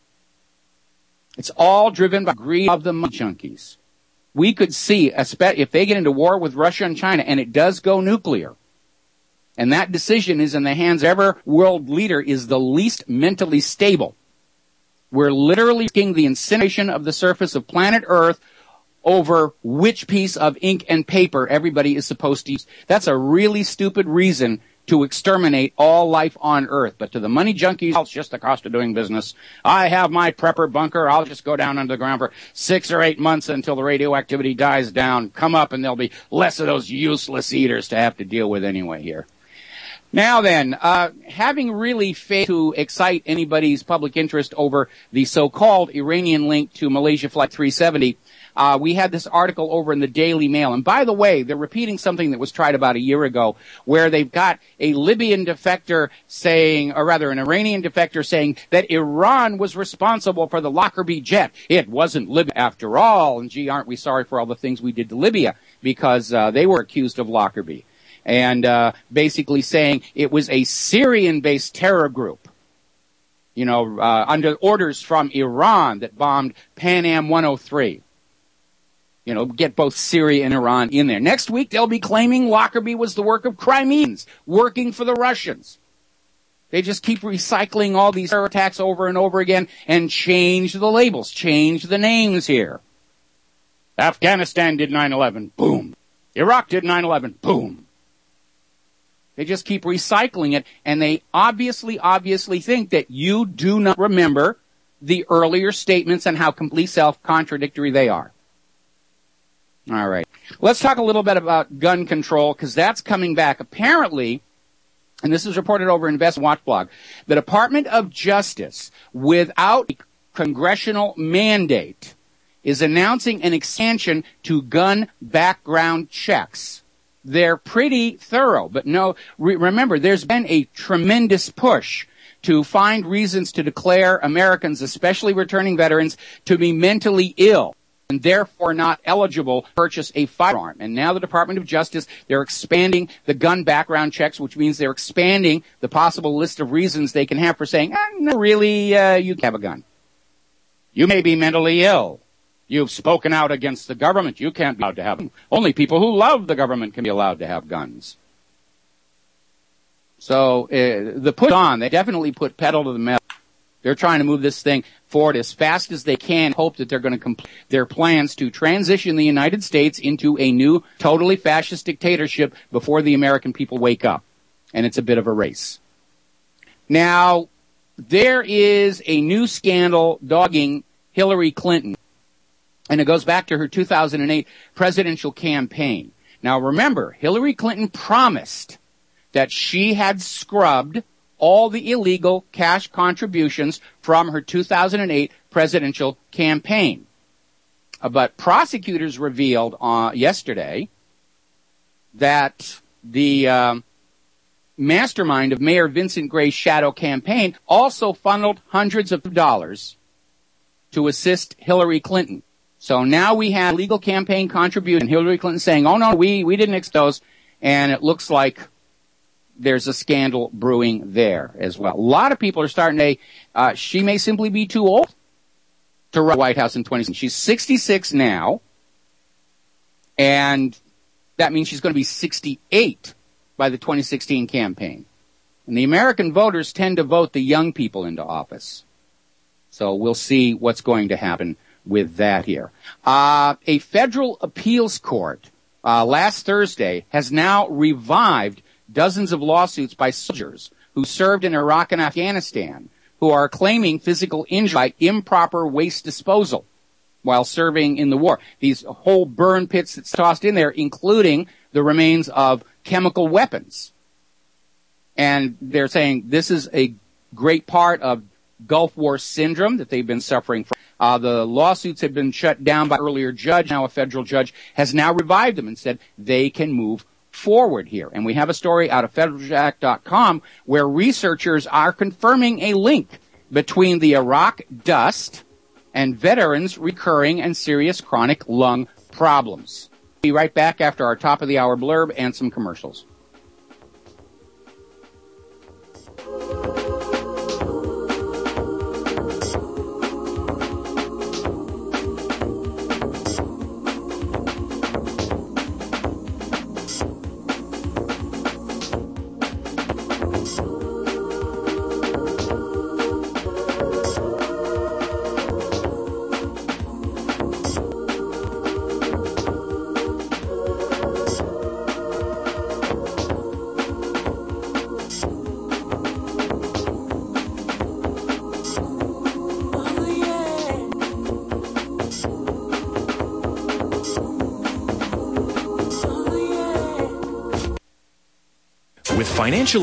It's all driven by greed of the money junkies. We could see, if they get into war with Russia and China, and it does go nuclear, and that decision is in the hands of every world leader is the least mentally stable. We're literally risking the incineration of the surface of planet Earth over which piece of ink and paper everybody is supposed to use. That's a really stupid reason to exterminate all life on Earth. But to the money junkies, it's just the cost of doing business. I have my prepper bunker. I'll just go down under the ground for six or eight months until the radioactivity dies down. Come up and there'll be less of those useless eaters to have to deal with anyway here. Now then, uh, having really failed to excite anybody's public interest over the so-called Iranian link to Malaysia Flight three seventy, uh, we had this article over in the Daily Mail. And by the way, they're repeating something that was tried about a year ago, where they've got a Libyan defector saying, or rather an Iranian defector saying that Iran was responsible for the Lockerbie jet. It wasn't Libya after all. And gee, aren't we sorry for all the things we did to Libya, because uh, they were accused of Lockerbie. And uh basically saying it was a Syrian-based terror group, you know, uh under orders from Iran that bombed Pan Am one oh three. You know, get both Syria and Iran in there. Next week, they'll be claiming Lockerbie was the work of Crimeans working for the Russians. They just keep recycling all these terror attacks over and over again and change the labels, change the names here. Afghanistan did nine eleven, boom. Iraq did nine eleven, boom. They just keep recycling it, and they obviously, obviously think that you do not remember the earlier statements and how completely self-contradictory they are. All right. Let's talk a little bit about gun control, because that's coming back. Apparently, and this is reported over Invest Watch Blog, the Department of Justice, without a congressional mandate, is announcing an expansion to gun background checks. They're pretty thorough, but no, re- remember, there's been a tremendous push to find reasons to declare Americans, especially returning veterans, to be mentally ill and therefore not eligible to purchase a firearm. And now the Department of Justice, they're expanding the gun background checks, which means they're expanding the possible list of reasons they can have for saying, ah, no, really, uh, you can have a gun. You may be mentally ill. You've spoken out against the government. You can't be allowed to have them. Only people who love the government can be allowed to have guns. So uh, the push on, they definitely put pedal to the metal. They're trying to move this thing forward as fast as they can, hope that they're going to complete their plans to transition the United States into a new, totally fascist dictatorship before the American people wake up. And it's a bit of a race. Now, there is a new scandal dogging Hillary Clinton. And it goes back to her two thousand eight presidential campaign. Now remember, Hillary Clinton promised that she had scrubbed all the illegal cash contributions from her two thousand eight presidential campaign. Uh, but prosecutors revealed uh, yesterday that the um, mastermind of Mayor Vincent Gray's shadow campaign also funneled hundreds of dollars to assist Hillary Clinton. So now we have legal campaign contribution, and Hillary Clinton saying, oh no, we, we didn't accept those, and it looks like there's a scandal brewing there as well. A lot of people are starting to say, uh, she may simply be too old to run the White House in twenty sixteen. She's sixty-six now, and that means she's going to be sixty-eight by the twenty sixteen campaign. And the American voters tend to vote the young people into office. So we'll see what's going to happen with that here. Uh, a federal appeals court uh, last Thursday has now revived dozens of lawsuits by soldiers who served in Iraq and Afghanistan who are claiming physical injury by improper waste disposal while serving in the war. These whole burn pits that's tossed in there, including the remains of chemical weapons. And they're saying this is a great part of Gulf War syndrome that they've been suffering from. Uh, the lawsuits had been shut down by an earlier judge. Now a federal judge has now revived them and said they can move forward here. And we have a story out of federal jack dot com where researchers are confirming a link between the Iraq dust and veterans' recurring and serious chronic lung problems. Be right back after our top of the hour blurb and some commercials.
With financial